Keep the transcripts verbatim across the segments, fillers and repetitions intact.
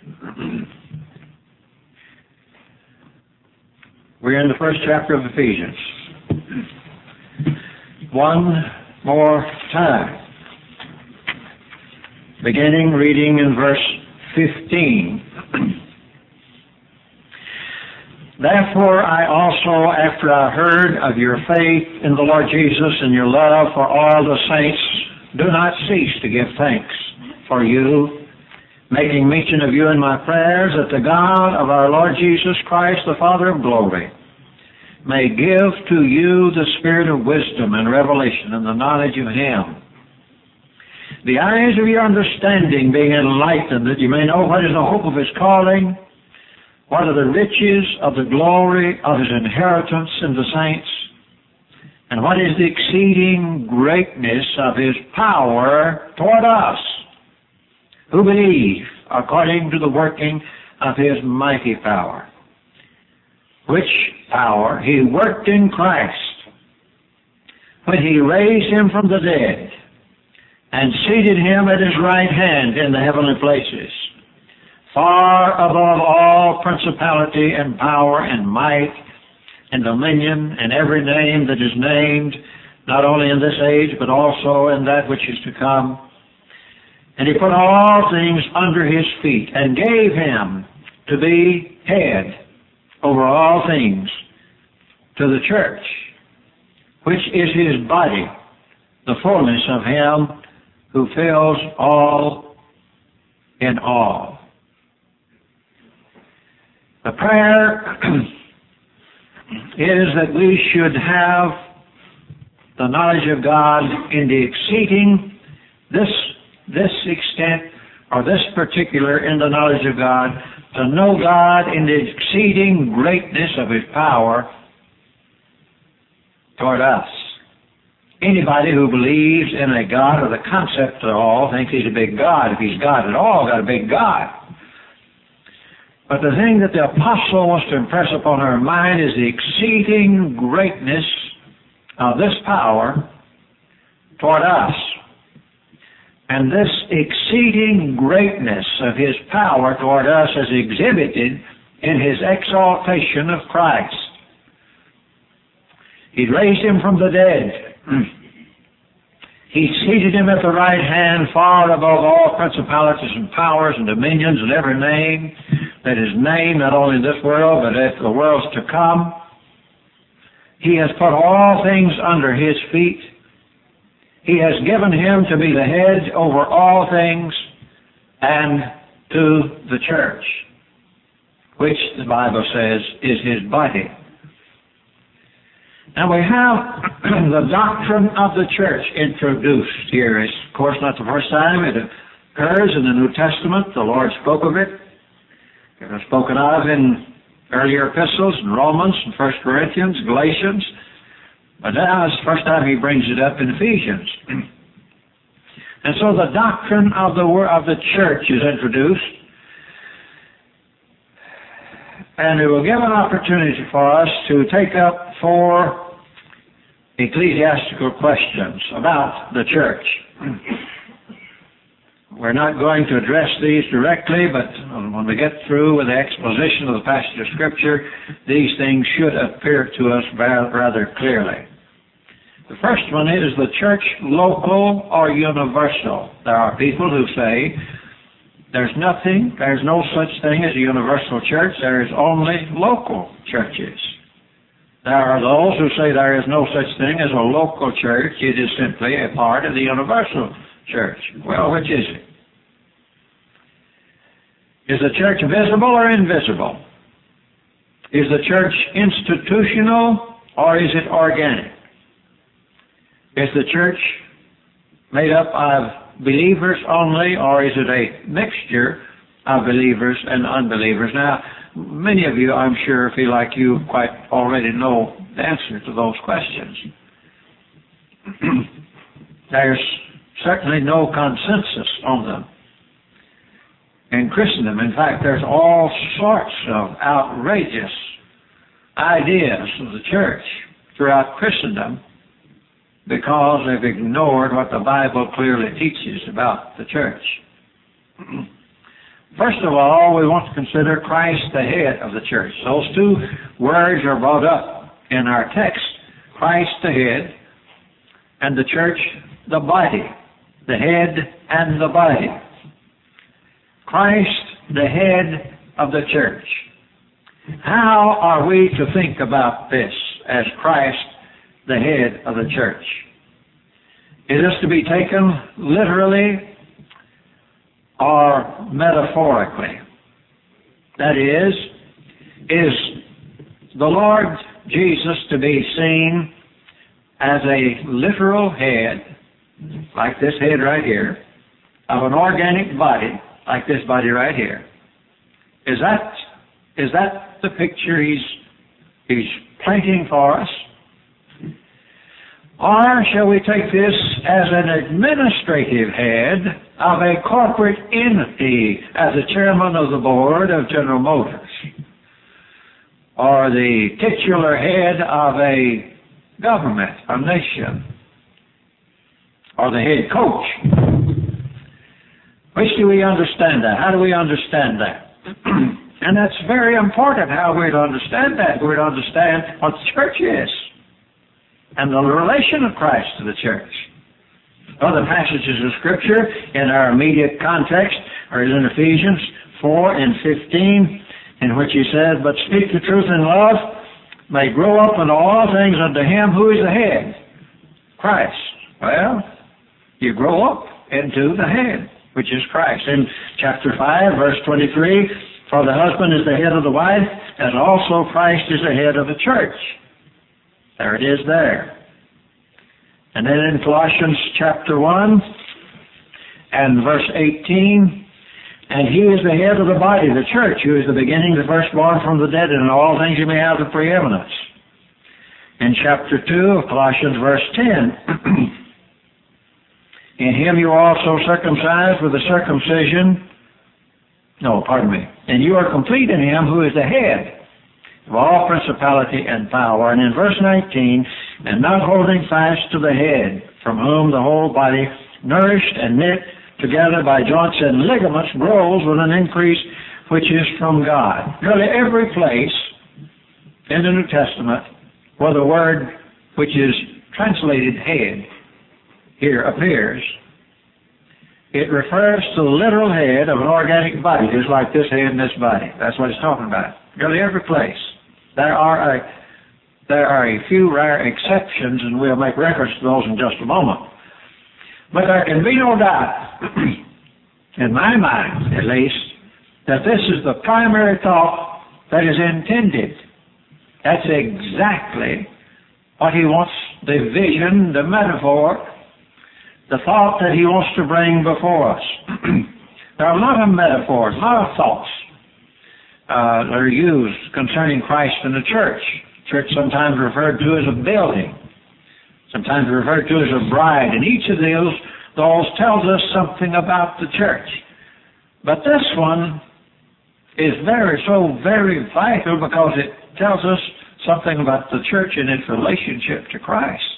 We're in the first chapter of Ephesians. One more time. Beginning reading in verse fifteen. Therefore I also, after I heard of your faith in the Lord Jesus and your love for all the saints, do not cease to give thanks for you, making mention of you in my prayers, that the God of our Lord Jesus Christ, the Father of glory, may give to you the spirit of wisdom and revelation and the knowledge of Him, the eyes of your understanding being enlightened, that you may know what is the hope of His calling, what are the riches of the glory of His inheritance in the saints, and what is the exceeding greatness of His power toward us, who believe according to the working of His mighty power, which power He worked in Christ, when He raised Him from the dead, and seated Him at His right hand in the heavenly places, far above all principality and power and might and dominion and every name that is named, not only in this age, but also in that which is to come. And He put all things under His feet, and gave Him to be head over all things to the church, which is His body, the fullness of Him who fills all in all. The prayer is that we should have the knowledge of God in the exceeding, this, this extent, or this particular in the knowledge of God, to know God in the exceeding greatness of His power toward us. Anybody who believes in a God or the concept at all thinks He's a big God. If He's God at all, got a big God. But the thing that the apostle wants to impress upon our mind is the exceeding greatness of this power toward us. And this exceeding greatness of His power toward us is exhibited in His exaltation of Christ. He raised Him from the dead. He seated Him at the right hand, far above all principalities and powers and dominions and every name that is named, not only in this world, but in the worlds to come. He has put all things under His feet. He has given Him to be the head over all things, and to the church, which the Bible says is His body. Now we have the doctrine of the church introduced here. It's, of course, not the first time it occurs in the New Testament. The Lord spoke of it. It was spoken of in earlier epistles, in Romans, and First Corinthians, Galatians. But now it's the first time He brings it up in Ephesians. And so the doctrine of the of the church is introduced. And it will give an opportunity for us to take up four ecclesiastical questions about the church. We're not going to address these directly, but when we get through with the exposition of the passage of Scripture, these things should appear to us rather clearly. The first one is the church local or universal. There are people who say there's nothing, there's no such thing as a universal church, there is only local churches. There are those who say there is no such thing as a local church, it is simply a part of the universal church. Well, which is it? Is the church visible or invisible? Is the church institutional or is it organic? Is the church made up of believers only, or is it a mixture of believers and unbelievers? Now, many of you, I'm sure, feel like you quite already know the answer to those questions. There's certainly no consensus on them in Christendom. In fact, there's all sorts of outrageous ideas of the church throughout Christendom because they've ignored what the Bible clearly teaches about the church. First of all, we want to consider Christ the head of the church. Those two words are brought up in our text. Christ the head, and the church the body. The head and the body. Christ the head of the church. How are we to think about this as Christ the head of the church? Is this to be taken literally or metaphorically? That is, is the Lord Jesus to be seen as a literal head, like this head right here, of an organic body, like this body right here? Is that, is that the picture he's, he's painting for us? Or shall we take this as an administrative head of a corporate entity, as the chairman of the board of General Motors, or the titular head of a government, a nation, or the head coach? Which do we understand that? How do we understand that? And that's very important, how we're to understand that. We're to understand what the church is and the relation of Christ to the church. Other passages of Scripture in our immediate context are in Ephesians four and fifteen, in which he says, "But speak the truth in love, may grow up in all things unto him who is the head, Christ." Well, you grow up into the head, which is Christ. In chapter five, verse twenty-three, "For the husband is the head of the wife, as also Christ is the head of the church." There it is there. And then in Colossians chapter one and verse eighteen, "And he is the head of the body, the church, who is the beginning, the firstborn from the dead, and in all things he may have the preeminence." In chapter two of Colossians, verse ten, "In him you are also circumcised with the circumcision," no, pardon me, "and you are complete in him who is the head of all principality and power." And in verse nineteen, "And not holding fast to the head, from whom the whole body, nourished and knit together by joints and ligaments, grows with an increase which is from God." Nearly every place in the New Testament where the word which is translated head here appears, it refers to the literal head of an organic body, just like this head and this body. That's what it's talking about. Nearly every place. There are a, there are a few rare exceptions, and we'll make reference to those in just a moment. But there can be no doubt, in my mind at least, that this is the primary thought that is intended. That's exactly what he wants, the vision, the metaphor, the thought that he wants to bring before us. There are a lot of metaphors, a lot of thoughts uh, that are used concerning Christ and the church. Church sometimes referred to as a building, sometimes referred to as a bride, and each of those, those tells us something about the church. But this one is very, so very vital because it tells us something about the church and its relationship to Christ.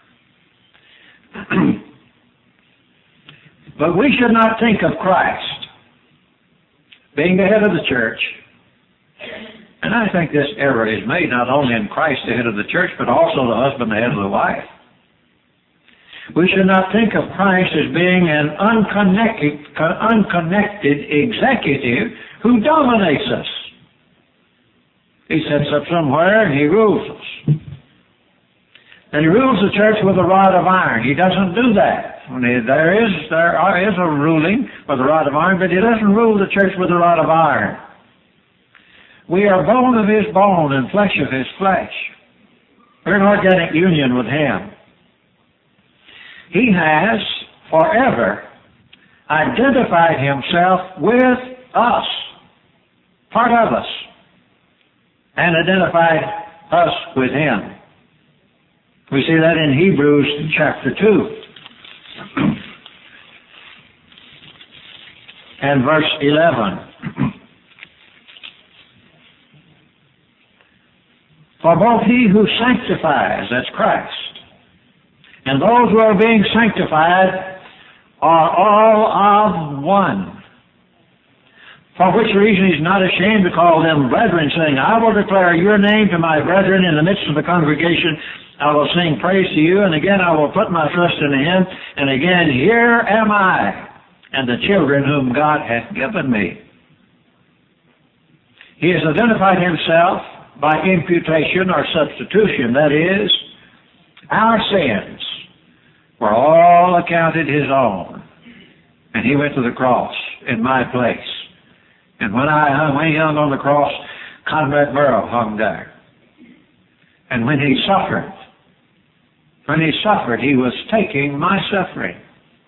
But we should not think of Christ being the head of the church. And I think this error is made not only in Christ, the head of the church, but also the husband, the head of the wife. We should not think of Christ as being an unconnected, unconnected executive who dominates us. He sits up somewhere and he rules us. And he rules the church with a rod of iron. He doesn't do that. There is, there is a ruling with a rod of iron, but he doesn't rule the church with a rod of iron. We are bone of his bone and flesh of his flesh. We're in organic union with him. He has forever identified himself with us, part of us, and identified us with him. We see that in Hebrews chapter two and verse eleven. "For both he who sanctifies," that's Christ, "and those who are being sanctified are all of one. For which reason he's not ashamed to call them brethren, saying, I will declare your name to my brethren in the midst of the congregation. I will sing praise to you, and again I will put my trust in him, and again, here am I, and the children whom God hath given me. He has identified himself by imputation or substitution, that is, our sins were all accounted his own, and he went to the cross in my place. And when I hung, when he hung on the cross, Conrad Burrow hung there. And when he suffered, when he suffered, he was taking my suffering.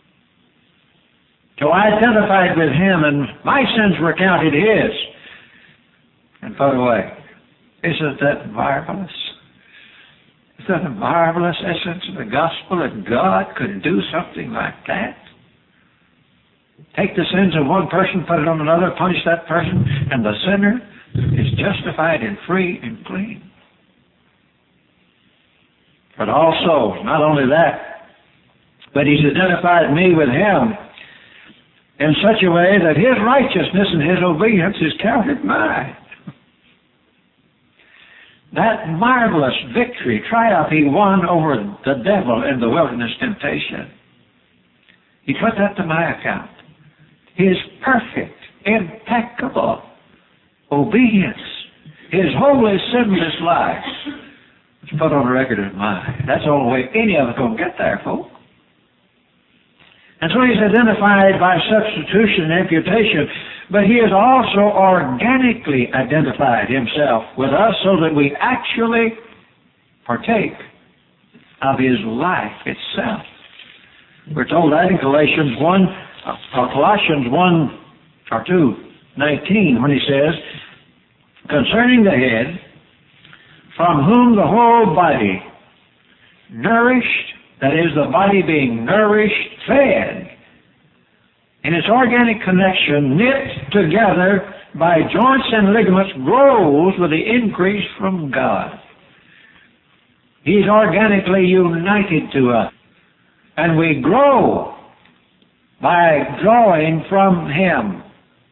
So I identified with him, and my sins were counted his and put away. Isn't that marvelous? Isn't that a marvelous essence of the gospel, that God could do something like that? Take the sins of one person, put it on another, punish that person, and the sinner is justified and free and clean. But also, not only that, but he's identified me with him in such a way that his righteousness and his obedience is counted mine. That marvelous victory, triumph he won over the devil in the wilderness temptation, he put that to my account. His perfect, impeccable obedience, his holy, sinless life, was put on the record of mine. That's the only way any of us going to get there, folks. And so he's identified by substitution and imputation, but he has also organically identified himself with us so that we actually partake of his life itself. We're told that in Galatians one, or Colossians one or two, nineteen, when he says, concerning the head, from whom the whole body, nourished, that is, the body being nourished, fed, in its organic connection, knit together by joints and ligaments, grows with the increase from God. He's organically united to us, and we grow by drawing from him.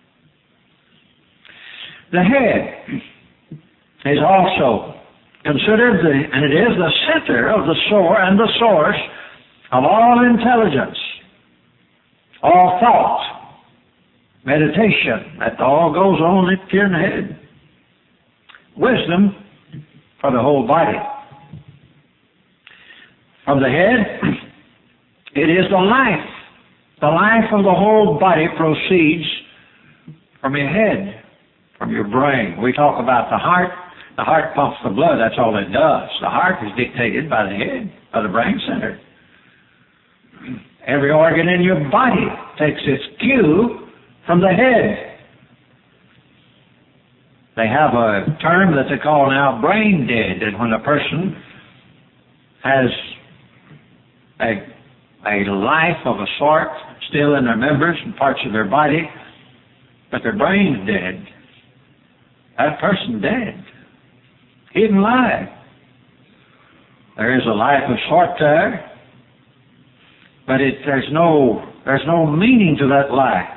The head is also considered, the, and it is the center of the source and the source of all intelligence, all thought, meditation. That all goes on up here in the head. Wisdom for the whole body. From the head, it is the life. The life of the whole body proceeds from your head, from your brain. We talk about the heart. The heart pumps the blood. That's all it does. The heart is dictated by the head, by the brain center. Every organ in your body takes its cue from the head. They have a term that they call now brain dead, and when a person has a a life of a sort still in their members and parts of their body, but their brain's dead, that person's dead. He didn't lie. There is a life of sort there, but it, there's no there's no meaning to that life.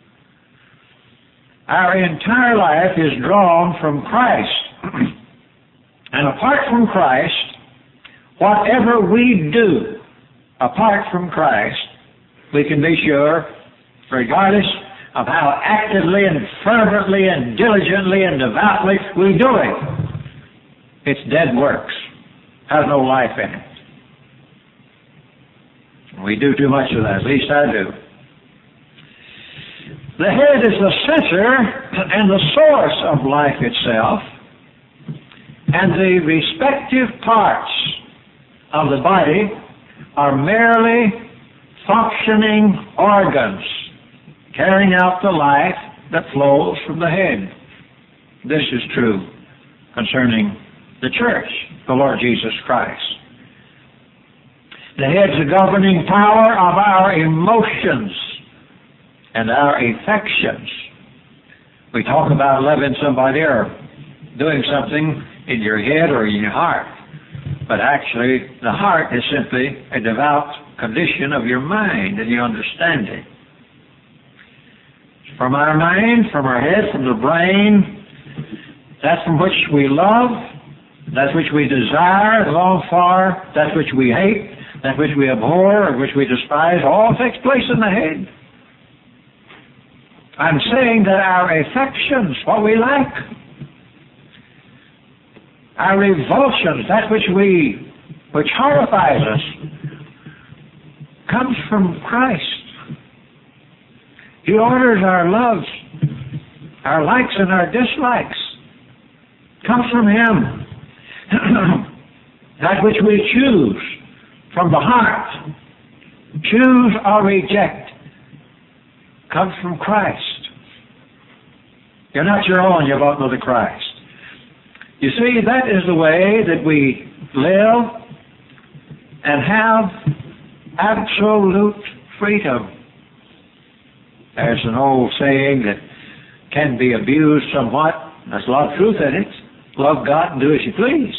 Our entire life is drawn from Christ. And apart from Christ, whatever we do apart from Christ, we can be sure, regardless of how actively and fervently and diligently and devoutly we do it, it's dead works. Has no life in it. We do too much of that, at least I do. The head is the center and the source of life itself, and the respective parts of the body are merely functioning organs carrying out the life that flows from the head. This is true concerning the church, the Lord Jesus Christ. The head's the governing power of our emotions and our affections. We talk about loving somebody or doing something in your head or in your heart. But actually, the heart is simply a devout condition of your mind and your understanding. from our mind, from our head, from the brain, that from which we love, that which we desire, long for, that which we hate, that which we abhor, or which we despise, all takes place in the head. I'm saying that our affections, what we like, our revulsions, that which we, which horrifies us, comes from Christ. He orders our loves, our likes and our dislikes, comes from Him. That which we choose from the heart, choose or reject, comes from Christ. You're not your own, you belong to Christ. You see, that is the way that we live and have absolute freedom. There's an old saying that can be abused somewhat. There's a lot of truth in it. Love God and do as you please.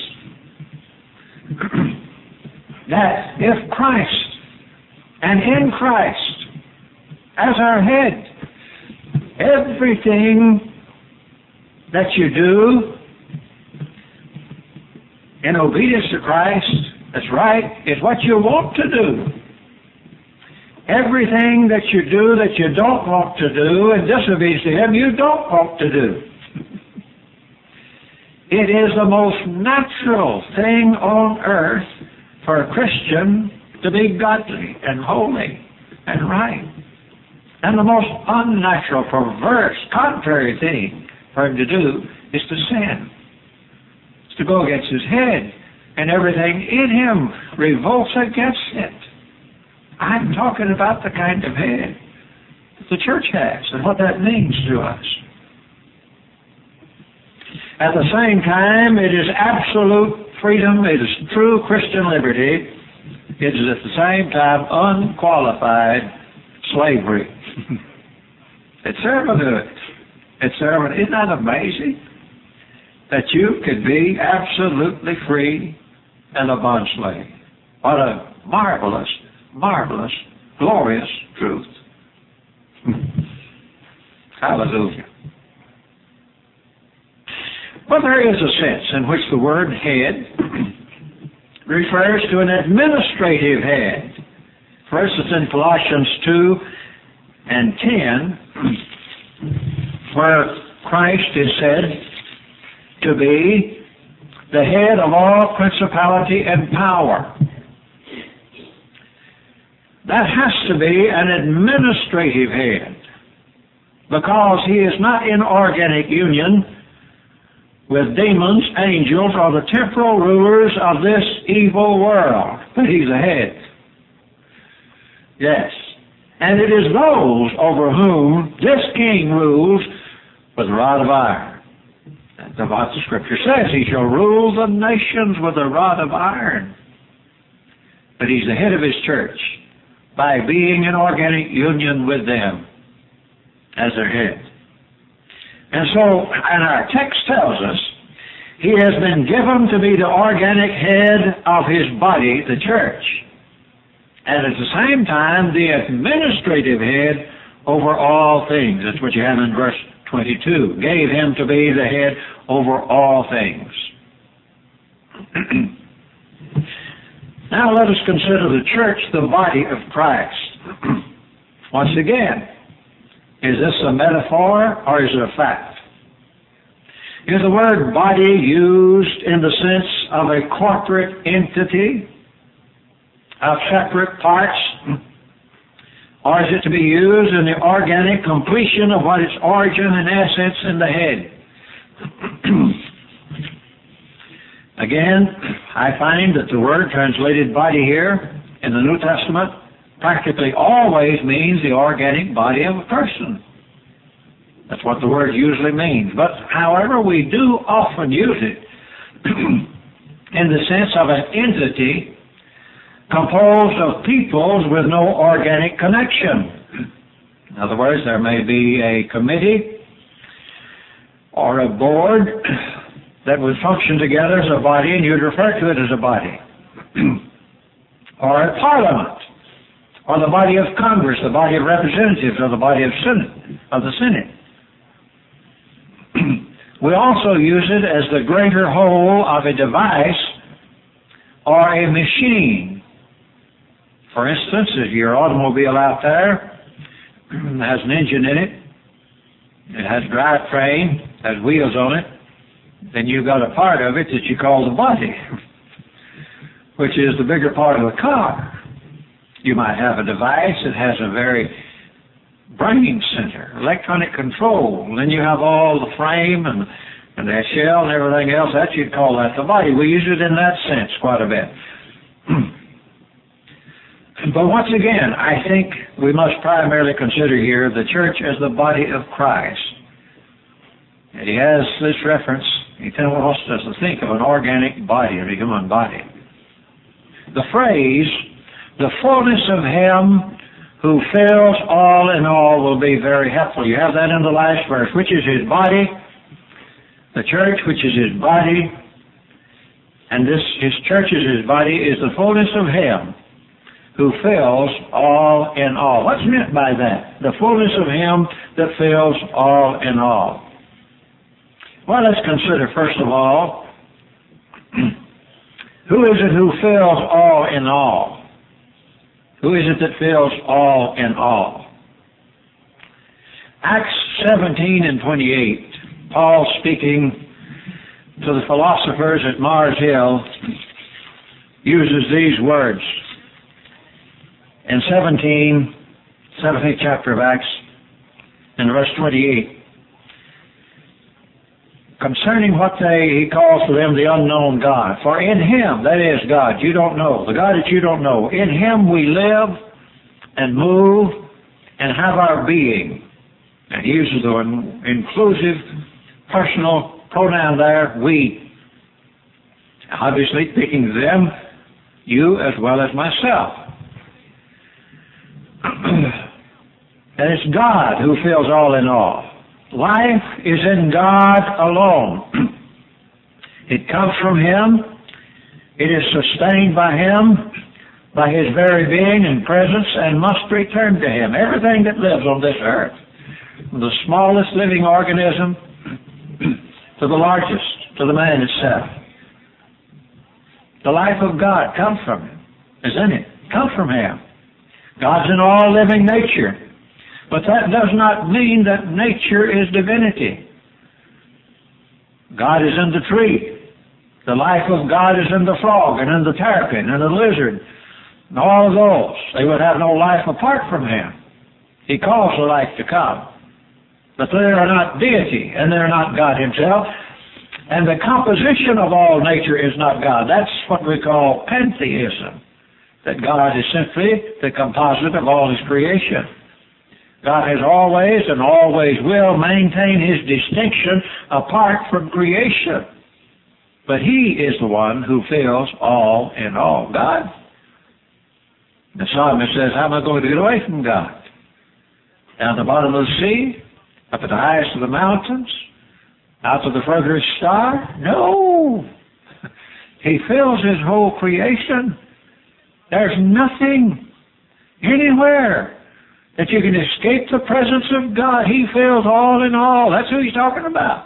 That if Christ and in Christ as our head, everything that you do in obedience to Christ that's right is what you want to do. Everything that you do that you don't want to do in disobedience to Him, you don't want to do. It is the most natural thing on earth for a Christian to be godly and holy and right. And the most unnatural, perverse, contrary thing for him to do is to sin. It's to go against his head, and everything in him revolts against it. I'm talking about the kind of head that the church has and what that means to us. At the same time, it is absolute freedom, it is true Christian liberty. It is at the same time unqualified slavery. It's servanthood. It's servant. Isn't that amazing? That you could be absolutely free and a bondslave. What a marvelous, marvelous, glorious truth. Hallelujah. But there is a sense in which the word head refers to an administrative head. For instance, in Colossians two and ten, where Christ is said to be the head of all principality and power. That has to be an administrative head, because he is not in organic union with demons, angels, or the temporal rulers of this evil world, but he's a head. Yes. And it is those over whom this king rules with a rod of iron. That's what the Scripture says. He shall rule the nations with a rod of iron. But he's the head of his church by being in organic union with them as their head. And so, and our text tells us, he has been given to be the organic head of his body, the church, and at the same time the administrative head over all things. That's what you have in verse twenty-two. Gave him to be the head over all things. Now let us consider the church the body of Christ. Once again, is this a metaphor or is it a fact? Is the word body used in the sense of a corporate entity of separate parts, or is it to be used in the organic completion of what its origin and essence in the head? Again, I find that the word translated body here in the New Testament practically always means the organic body of a person. That's what the word usually means. But, however, we do often use it in the sense of an entity composed of peoples with no organic connection. In other words, there may be a committee or a board that would function together as a body, and you'd refer to it as a body. Or a parliament, or the body of Congress, the body of representatives, or the body of Senate, of the Synod. We also use it as the greater whole of a device or a machine. For instance, if your automobile out there has an engine in it, it has a drivetrain, has wheels on it, then you've got a part of it that you call the body, which is the bigger part of the car. You might have a device that has a very brain center, electronic control, and then you have all the frame and, and the shell and everything else. That you'd call that the body. We use it in that sense quite a bit. But once again, I think we must primarily consider here the church as the body of Christ. And he has this reference. He wants us to think of an organic body, a human body. The phrase, the fullness of him who fills all in all, will be very helpful. You have that in the last verse, which is his body, the church, which is his body, and this his church is his body, is the fullness of him who fills all in all. What's meant by that? The fullness of him that fills all in all. Well, let's consider first of all, who is it who fills all in all? Who is it that fills all in all? Acts seventeen and twenty-eight, Paul speaking to the philosophers at Mars Hill uses these words. In seventeen, seventeenth chapter of Acts, in verse twenty-eight, concerning what they, he calls for them the unknown God. For in him, that is God, you don't know, the God that you don't know, in him we live and move and have our being. And he uses the inclusive personal pronoun there, we. Obviously speaking to them, you as well as myself. And it's God who fills all in all. Life is in God alone. It comes from him. It is sustained by him, by his very being and presence, and must return to him. Everything that lives on this earth, from the smallest living organism to the largest, to the man itself. The life of God comes from him, is in it, comes from him. God's in all living nature. But that does not mean that nature is divinity. God is in the tree. The life of God is in the frog and in the terrapin and the lizard and all of those. They would have no life apart from him. He calls the life to come. But they are not deity and they're not God himself. And the composition of all nature is not God. That's what we call pantheism. That God is simply the composite of all his creation. God has always and always will maintain his distinction apart from creation. But he is the one who fills all in all. God. The psalmist says, how am I going to get away from God? Down at the bottom of the sea? Up at the highest of the mountains? Out to the furthest star? No! He fills his whole creation. There's nothing anywhere that you can escape the presence of God. He fills all in all. That's who he's talking about.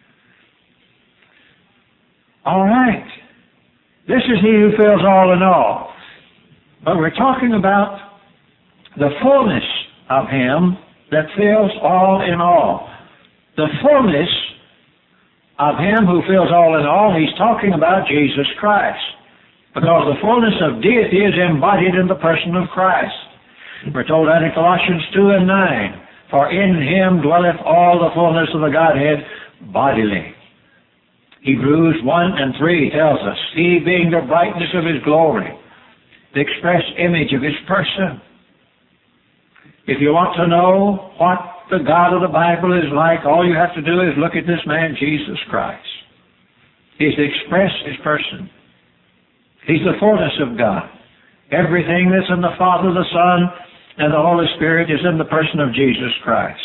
All right. This is he who fills all in all. But we're talking about the fullness of him that fills all in all. The fullness of him who fills all in all, he's talking about Jesus Christ. Because the fullness of deity is embodied in the person of Christ. We're told that in Colossians two and nine. For in him dwelleth all the fullness of the Godhead bodily. Hebrews one and three tells us, he being the brightness of his glory, the express image of his person. If you want to know what the God of the Bible is like, all you have to do is look at this man, Jesus Christ. He's the express his person. He's the fullness of God. Everything that's in the Father, the Son, and the Holy Spirit is in the person of Jesus Christ.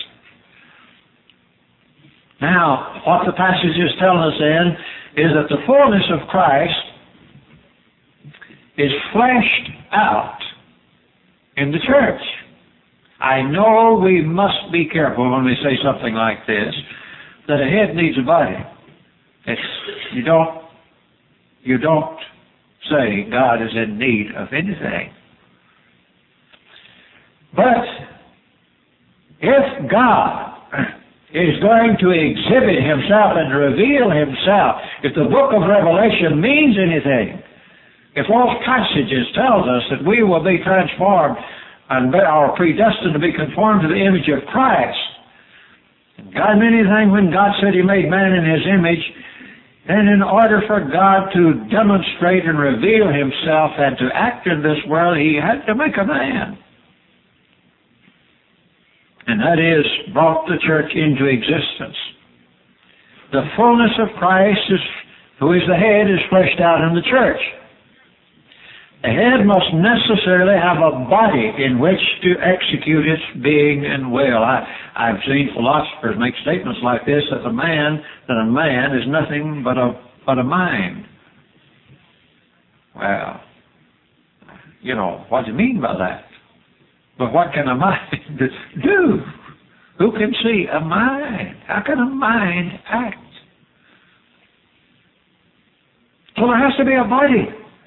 Now, what the passage is telling us then is that the fullness of Christ is fleshed out in the church. I know we must be careful when we say something like this, that a head needs a body. It's, you don't, you don't say God is in need of anything. But if God is going to exhibit Himself and reveal Himself, if the book of Revelation means anything, if those passages tells us that we will be transformed and are predestined to be conformed to the image of Christ, God meant anything when God said He made man in His image, then in order for God to demonstrate and reveal Himself and to act in this world, He had to make a man. And that is, brought the church into existence. The fullness of Christ, is, who is the head, is fleshed out in the church. The head must necessarily have a body in which to execute its being and will. I, I've seen philosophers make statements like this, that a man, that a man is nothing but a, but a mind. Well, you know, what do you mean by that? But what can a mind do? Who can see a mind? How can a mind act? So there has to be a body.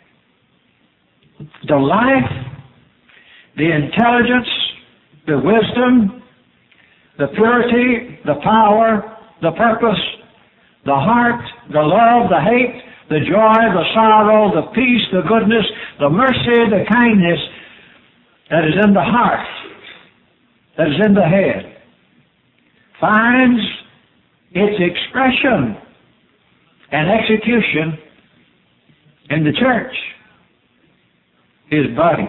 The life, the intelligence, the wisdom, the purity, the power, the purpose, the heart, the love, the hate, the joy, the sorrow, the peace, the goodness, the mercy, the kindness that is in the heart, that is in the head, finds its expression and execution in the church, His body.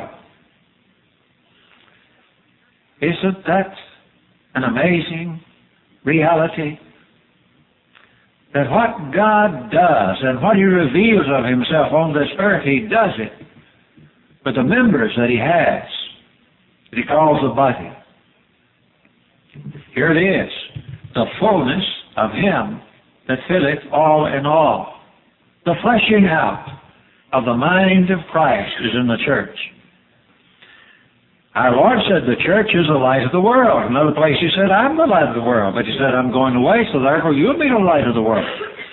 Isn't that an amazing reality? That what God does and what He reveals of Himself on this earth, He does it with the members that He has, that He calls the body. Here it is, the fullness of Him that filleth all in all. The fleshing out of the mind of Christ is in the church. Our Lord said the church is the light of the world. Another place He said, I'm the light of the world. But He said, I'm going away, so therefore you'll be the light of the world.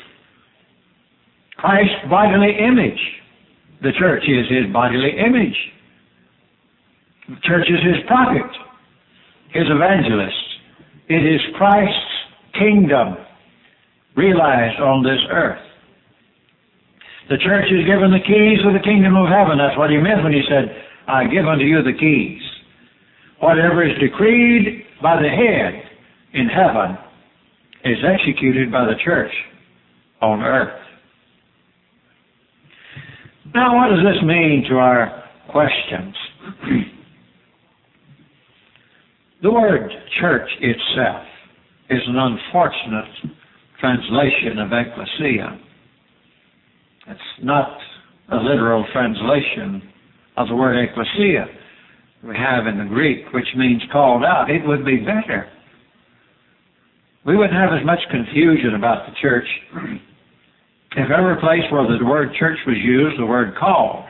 Christ's bodily image. The church is His bodily image. The church is His prophet, His evangelist. It is Christ's kingdom realized on this earth. The church is given the keys of the kingdom of heaven. That's what He meant when He said, I give unto you the keys. Whatever is decreed by the head in heaven is executed by the church on earth. Now, what does this mean to our questions? The word church itself is an unfortunate translation of ecclesia. It's not a literal translation of the word ecclesia we have in the Greek, which means called out. It would be better. We wouldn't have as much confusion about the church if every place where the word church was used, the word called.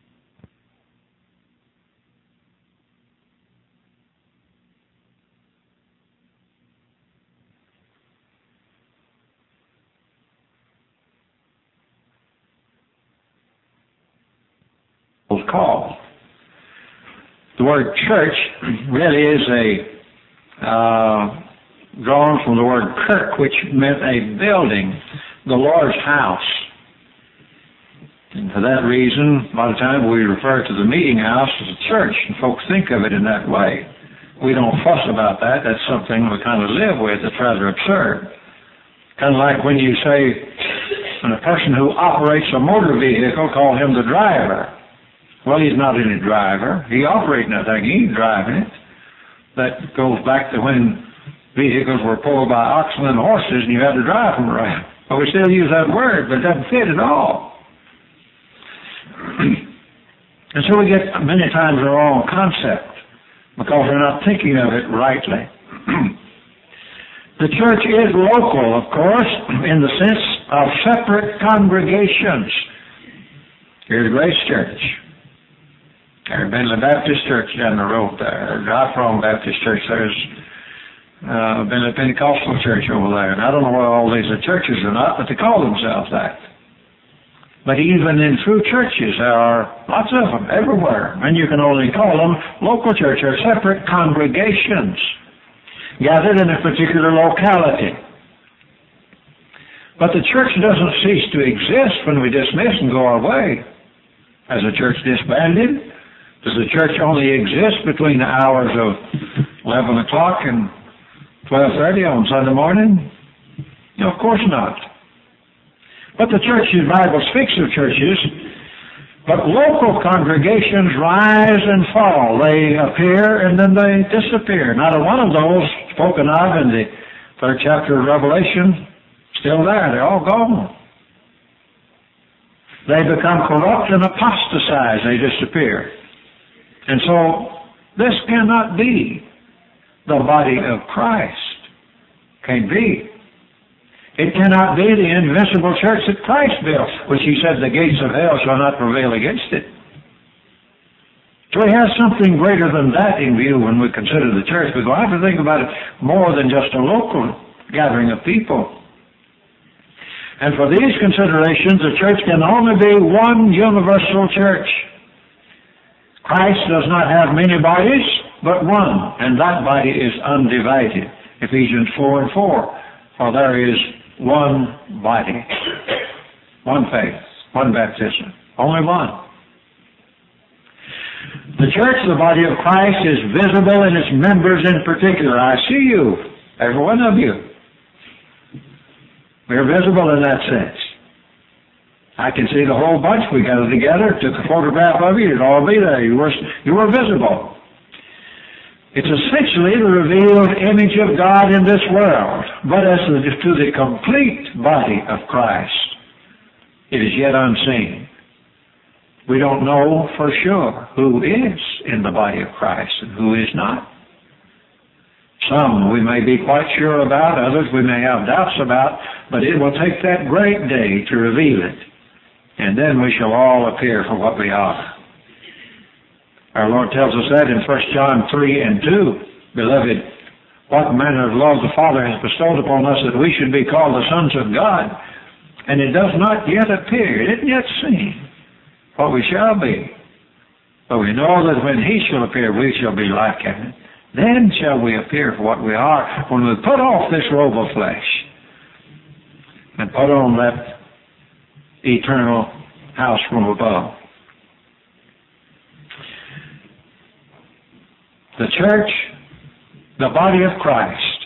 Was called. The word church really is a uh, drawn from the word kirk, which meant a building, the Lord's house. And for that reason, a lot of times we refer to the meeting house as a church, and folks think of it in that way. We don't fuss about that. That's something we kind of live with. It's rather absurd. Kind of like when you say, when a person who operates a motor vehicle, call him the driver. Well, he's not any driver. He operates nothing. He ain't driving it. That goes back to when vehicles were pulled by oxen and horses and you had to drive them around. But we still use that word, but it doesn't fit at all. And so we get many times the wrong concept because we're not thinking of it rightly. The church is local, of course, in the sense of separate congregations. Here's Grace Church. There's Bentley Baptist Church down the road there. Dry-Prong Baptist Church. There's uh, Bentley Pentecostal Church over there. And I don't know whether all these are churches or not, but they call themselves that. But even in true churches, there are lots of them everywhere. And you can only call them local church or separate congregations gathered in a particular locality. But the church doesn't cease to exist when we dismiss and go our way. Has the church disbanded? Does the church only exist between the hours of eleven o'clock and twelve thirty on Sunday morning? No, of course not. But the church, the Bible speaks of churches, but local congregations rise and fall. They appear and then they disappear. Not a one of those spoken of in the third chapter of Revelation, still there. They're all gone. They become corrupt and apostatize. They disappear. And so, this cannot be the body of Christ. Can't be. It cannot be the invincible church that Christ built, which he said the gates of hell shall not prevail against it. So we have something greater than that in view when we consider the church. We go have to think about it more than just a local gathering of people. And for these considerations, the church can only be one universal church. Christ does not have many bodies, but one, and that body is undivided. Ephesians four and four. For there is one body, one faith, one baptism, only one. The church, the body of Christ, is visible in its members in particular. I see you, every one of you. We're visible in that sense. I can see the whole bunch. We gathered together, took a photograph of you, you'd all be there. You were, you were visible. It's essentially the revealed image of God in this world. But as to the complete body of Christ, it is yet unseen. We don't know for sure who is in the body of Christ and who is not. Some we may be quite sure about, others we may have doubts about, but it will take that great day to reveal it. And then we shall all appear for what we are. Our Lord tells us that in First John three and two. Beloved, what manner of love the Father has bestowed upon us that we should be called the sons of God. And it does not yet appear, it isn't yet seen, what we shall be. But we know that when he shall appear, we shall be like him. Then shall we appear for what we are, when we put off this robe of flesh and put on that eternal house from above. The church, the body of Christ,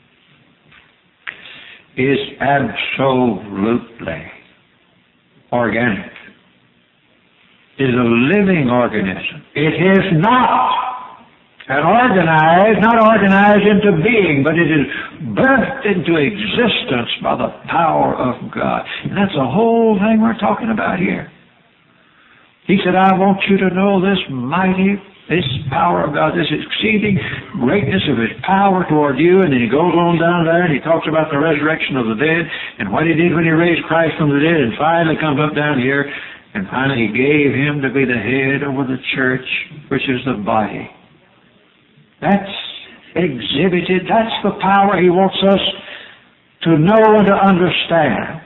is absolutely organic. It is a living organism. It is not an organized, not organized into being, but it is birthed into existence by the power of God. And that's the whole thing we're talking about here. He said, I want you to know this mighty, this power of God, this exceeding greatness of his power toward you. And then he goes on down there and he talks about the resurrection of the dead and what he did when he raised Christ from the dead, and finally comes up down here and finally he gave him to be the head over the church, which is the body. That's exhibited, that's the power he wants us to know and to understand.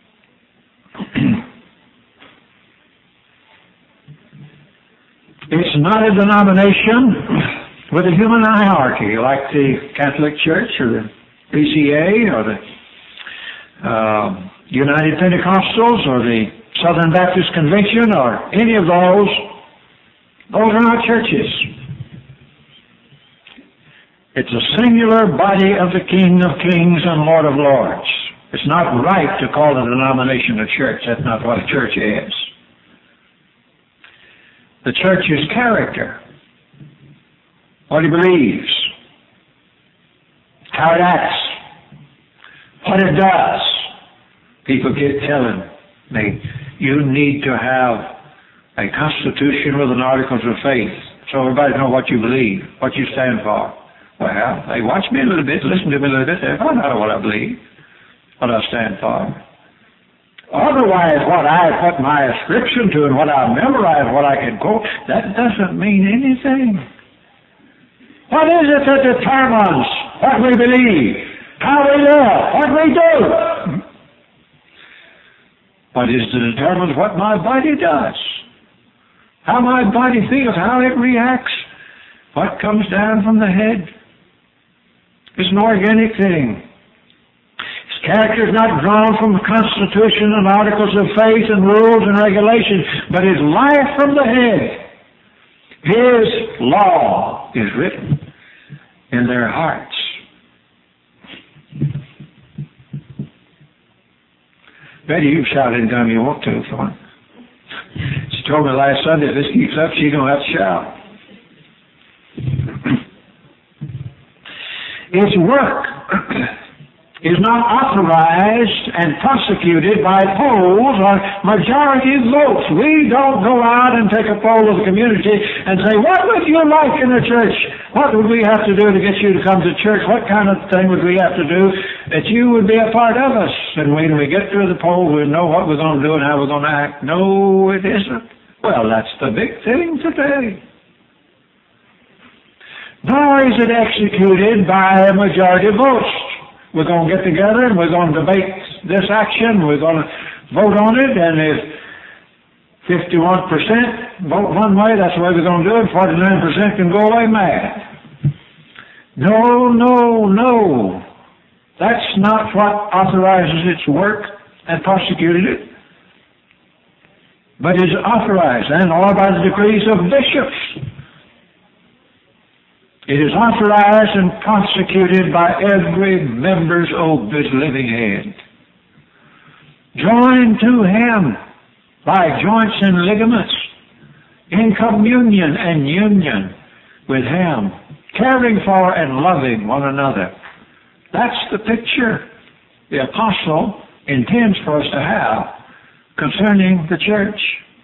It's not a denomination with a human hierarchy like the Catholic Church or the P C A or the uh, United Pentecostals or the Southern Baptist Convention or any of those. Those are not churches. It's a singular body of the King of Kings and Lord of Lords. It's not right to call a denomination a church. That's not what a church is. The church's character, what he believes, how it acts, what it does. People keep telling me, you need to have a constitution with an articles of faith so everybody knows what you believe, what you stand for. Well, they watch me a little bit, listen to me a little bit, they find out what I believe, what I stand for. Otherwise, what I put my ascription to and what I memorize, what I can quote, that doesn't mean anything. What is it that determines what we believe, how we live, what we do? What is it that determines what my body does, how my body feels, how it reacts, what comes down from the head? It's an organic thing. His character is not drawn from the Constitution and articles of faith and rules and regulations, but his life from the head. His law is written in their hearts. Betty, you shout anytime you want to, son. She told me last Sunday, if this keeps up, she's going to have to shout. Its work is not authorized and prosecuted by polls or majority votes. We don't go out and take a poll of the community and say, what would you like in the church? What would we have to do to get you to come to church? What kind of thing would we have to do that you would be a part of us? And when we get through the poll, we'll know what we're going to do and how we're going to act. No, it isn't. Well, that's the big thing today. Nor is it executed by a majority of votes. We're going to get together and we're going to debate this action. We're going to vote on it, and if fifty-one percent vote one way, that's the way we're going to do it. forty-nine percent can go away mad. No, no, no. That's not what authorizes its work and prosecuted it, but is authorized and or by the decrees of bishops. It is authorized and prosecuted by every member's of this living head. Joined to him by joints and ligaments, in communion and union with him, caring for and loving one another. That's the picture the apostle intends for us to have concerning the church.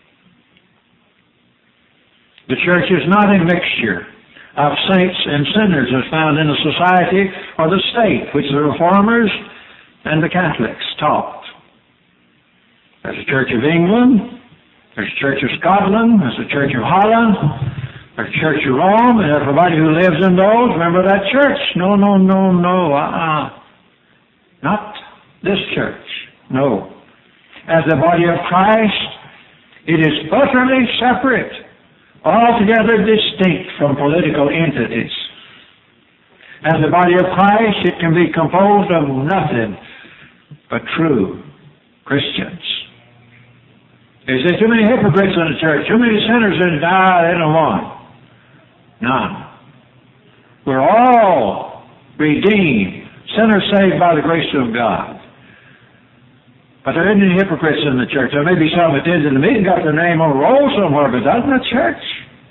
The church is not a mixture of saints and sinners as found in the society or the state, which the Reformers and the Catholics taught. There's a Church of England, there's a Church of Scotland, there's a Church of Holland, there's a Church of Rome, and everybody who lives in those, remember that church. No, no, no, no, uh-uh. Not this church, no. As the body of Christ, it is utterly separate, altogether distinct from political entities. As the body of Christ, it can be composed of nothing but true Christians. Is there too many hypocrites in the church? Too many sinners in it? Ah, they don't want. None. We're all redeemed, sinners saved by the grace of God. But there isn't any hypocrites in the church. There may be some that attend the meeting, got their name on a roll somewhere, but doesn't the church?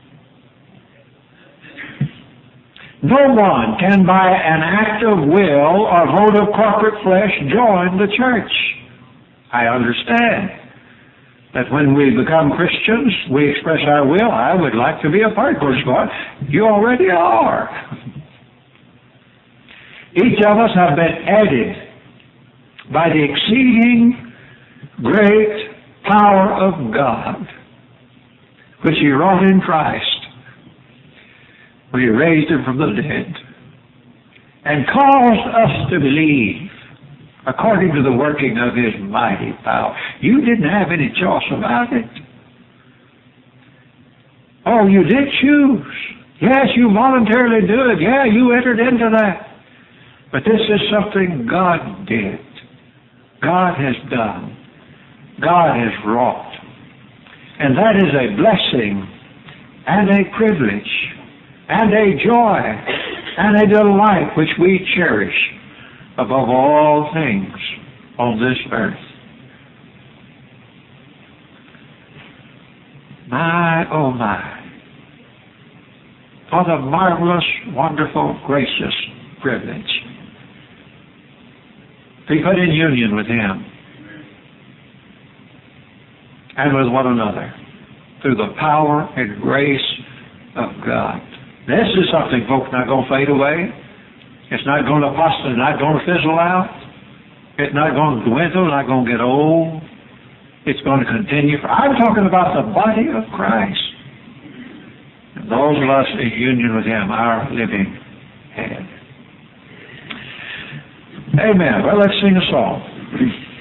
No one can by an act of will or vote of corporate flesh join the church. I understand that when we become Christians, we express our will. I would like to be a part of it. You already are. Each of us have been added by the exceeding great power of God, which He wrought in Christ when He raised Him from the dead, and caused us to believe according to the working of His mighty power. You didn't have any choice about it. Oh, you did choose. Yes, you voluntarily do it. Yeah, you entered into that. But this is something God did. God has done. God has wrought. And that is a blessing and a privilege and a joy and a delight which we cherish above all things on this earth. My, oh my, what a marvelous, wonderful, gracious privilege to be put in union with Him and with one another through the power and grace of God. This is something, folks, not going to fade away. It's not going to apostate, not going to fizzle out. It's not going to dwindle, not going to get old. It's going to continue. I'm talking about the body of Christ. And those of us in union with Him, our living head. Amen. Well, let's sing a song.